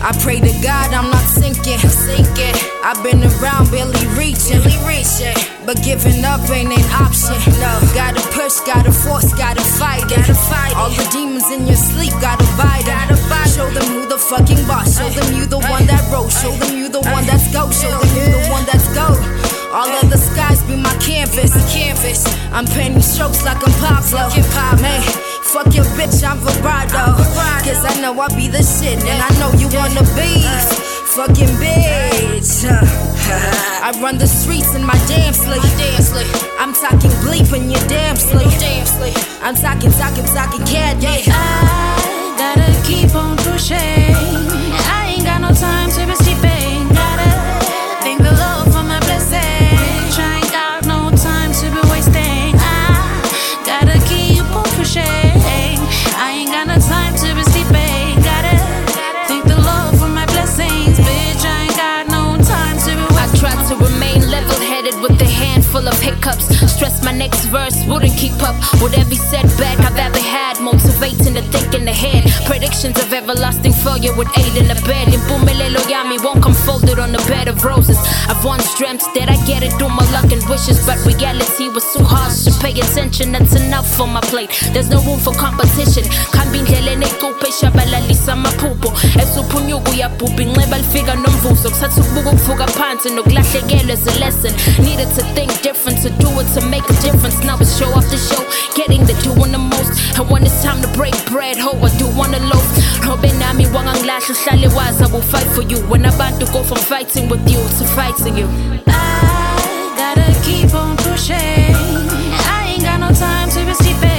I pray to God I'm not sinking. I've been around, barely reaching. But giving up ain't an option. No, gotta push, gotta force, gotta fight it. All the demons in your sleep, gotta bite it. Show them who the fucking boss. Show them you the one that rose. Show them you the one that's go. Show them you the one that's go. All of the skies be my canvas. I'm painting strokes like I'm Pablo. Man, fuck your bitch, I'm vibrato. Cause I know I be the shit, and I know you wanna be fucking bitch. I run the streets in my damn sleep. I'm talking bleep in your damn sleep. I'm talking cat, yeah. I gotta keep on pushing. I ain't got no time to be sleeping. Gotta thank the Lord for my blessings. I ain't got no time to be wasting. I gotta keep on pushing. I ain't got no time to be sleeping. Gotta thank the Lord for my blessings. Bitch, I ain't got no time to be wasting. I try to remain level-headed with a handful of hiccups. Stress my next verse wouldn't keep up with every setback I've ever had. Motivating to think in the head. Predictions of everlasting failure would aid in the bed. Impumelelo yami won't come folded on a bed of roses. I've once dreamt that I get it through my luck and wishes, but reality was too harsh to pay attention. That's enough for my plate. There's no room for competition. Khambindleleni kuphe shabalalisa amaphupho. Esuphunyuku yabhubha inxeba lifika nomvuzo. Kuthatha ukubuka ukuvuka phansi nokulahlekelwa as a lesson. Needed to think different, to do it, to make a difference. Now it's show after show, getting the doing the most. And when it's time to break bread, ho, I do wanna loaf. Robe nami wangangilahla uhlale wazi I will fight for you. When abantu go from fighting with you to fighting you. I gotta keep on pushing. I ain't got no time to be sleeping.